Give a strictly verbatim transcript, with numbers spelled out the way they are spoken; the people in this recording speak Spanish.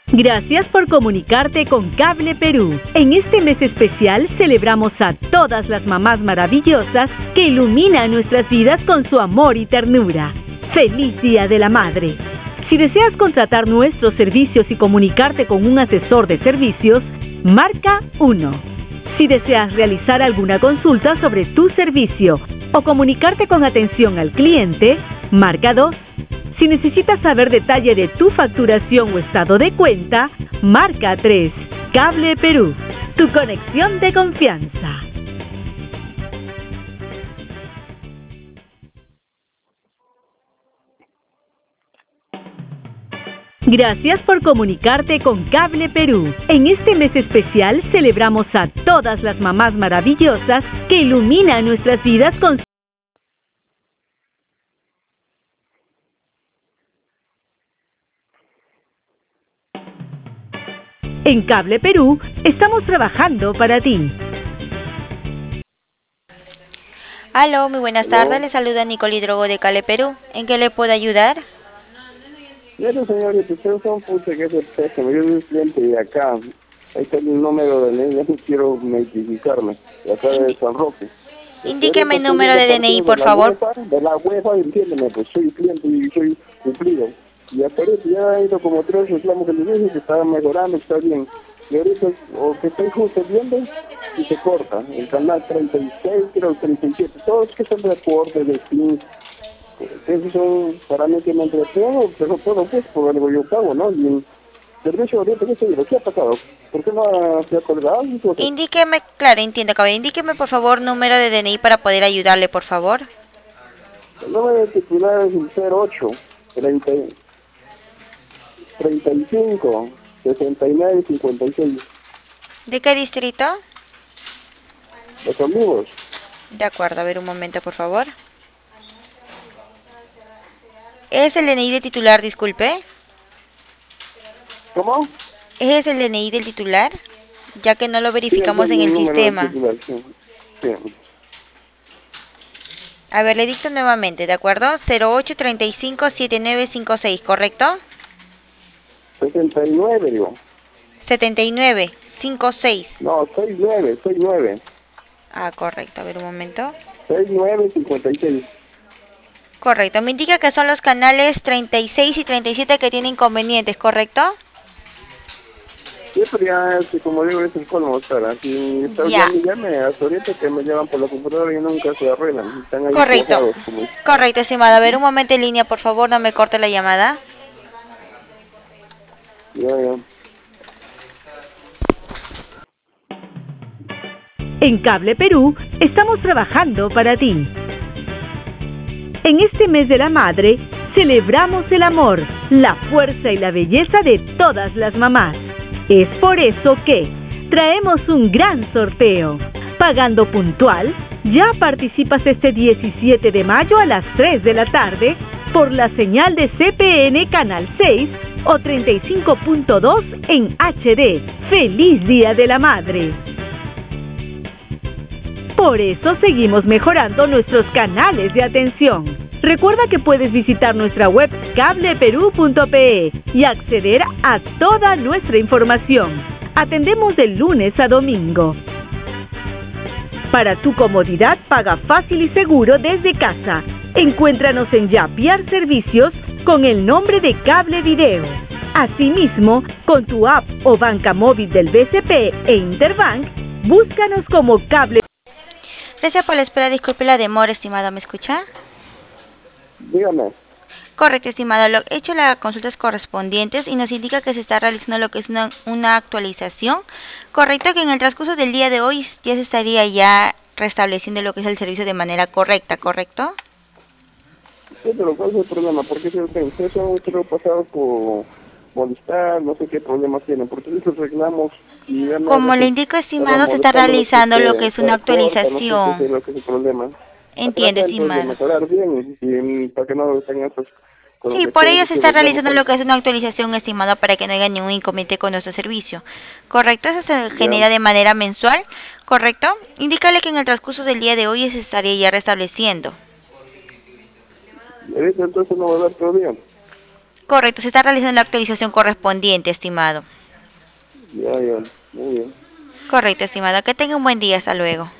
Gracias por comunicarte con Cable Perú. En este mes especial celebramos a todas las mamás maravillosas que iluminan nuestras vidas con su amor y ternura. ¡Feliz Día de la Madre! Si deseas contratar nuestros servicios y comunicarte con un asesor de servicios, marca uno. Si deseas realizar alguna consulta sobre tu servicio o comunicarte con atención al cliente, marca dos. Si necesitas saber detalle de tu facturación o estado de cuenta, marca tres. Cable Perú, tu conexión de confianza. Gracias por comunicarte con Cable Perú. En este mes especial celebramos a todas las mamás maravillosas que iluminan nuestras vidas con su... En Cable Perú, estamos trabajando para ti. Aló, muy buenas tardes. Aló. Le saluda Nicole Hidrogo de Cable Perú. ¿En qué le puedo ayudar? Mire, señorita, ustedes son pucha que es el préstamo. Yo soy un cliente de acá. Ahí está el número de D N I, yo quiero identificarme. De acá de San Roque. Indíqueme el Ahorita número estoy de D N I, viendo por partidos favor. De la UEFA, de la UEFA, entiéndeme, pues soy cliente y soy cumplido. Y hasta ahorita ya ha ido como tres reclamos que les dije que estaba mejorando, está bien. Y ahorita, o que estoy justo viendo, y se corta. El canal treinta y seis, creo, treinta y siete, todos que son de deporte, de fin. Esos son, para mí que me entretengo, pero todo pues por algo yo pago, ¿no? Y el servicio ahorita, ¿qué se dice? ¿Qué ha pasado? ¿Por qué no se ha colgado? Indíqueme, claro, entiendo, caballero. Indíqueme, por favor, número de D N I para poder ayudarle, por favor. El número de titular es el cero ocho, treinta, treinta y cinco, sesenta y nueve, cincuenta y seis. ¿De qué distrito? Los amigos. De acuerdo, a ver un momento, por favor. ¿Es el D N I del titular, disculpe? ¿Cómo? ¿Es el D N I del titular? Ya que no lo Sí, verificamos ese en es el número del sistema. titular, sí. Sí. A ver, le dicto nuevamente, ¿de acuerdo? cero ocho, treinta y cinco, setenta y nueve, cincuenta y seis, ¿correcto? sesenta y nueve, digo. setenta y nueve, cincuenta y seis. No, sesenta y nueve, sesenta y nueve. Ah, correcto, a ver un momento. sesenta y nueve, cincuenta y seis. Correcto, me indica que son los canales treinta y seis y treinta y siete que tienen inconvenientes, ¿correcto? Sí, pero ya, este, como digo, es el colmo, Sara. Si está Ya. ya. llame hasta ahorita que me llevan por la computadora y nunca se arreglan. Están ahí Correcto. cuajados, como... Correcto, estimado. A ver, un momento en línea, por favor, no me corte la llamada. Ya, ya. En Cable Perú, estamos trabajando para ti. En este mes de la madre, celebramos el amor, la fuerza y la belleza de todas las mamás. Es por eso que traemos un gran sorteo. Pagando puntual, ya participas este diecisiete de mayo a las tres de la tarde por la señal de C P N Canal seis o treinta y cinco punto dos en H D. ¡Feliz Día de la Madre! Por eso seguimos mejorando nuestros canales de atención. Recuerda que puedes visitar nuestra web cable perú punto pe y acceder a toda nuestra información. Atendemos de lunes a domingo. Para tu comodidad, paga fácil y seguro desde casa. Encuéntranos en Yapiar Servicios con el nombre de Cable Video. Asimismo, con tu app o banca móvil del B C P e Interbank, búscanos como Cable. Gracias por la espera, disculpe la demora, estimado, ¿me escucha? Dígame. Correcto, estimado, lo he hecho las consultas correspondientes y nos indica que se está realizando lo que es una, una actualización. Correcto, que en el transcurso del día de hoy ya se estaría ya restableciendo lo que es el servicio de manera correcta, ¿correcto? Sí, pero ¿cuál es el problema? Porque si ustedes son creo pasados por molestar, no sé qué problemas tienen, porque esos reclamos y ya no... Como le indico, estimado, se está realizando lo que es una actualización. No sé qué es lo que es el problema. Entiende, estimado. Mejorar bien y, y para que no tengan estos... Sí, por ello se está realizando lo que es una actualización, estimado, para que no haya ningún inconveniente con nuestro servicio. ¿Correcto? Eso se genera de manera mensual, ¿correcto? Indícale que en el transcurso del día de hoy se estaría ya restableciendo. ¿Y ahorita entonces no va a dar todavía? Correcto, se está realizando la actualización correspondiente, estimado. Ya, ya, muy bien. Correcto, estimado. Que tenga un buen día. Hasta luego.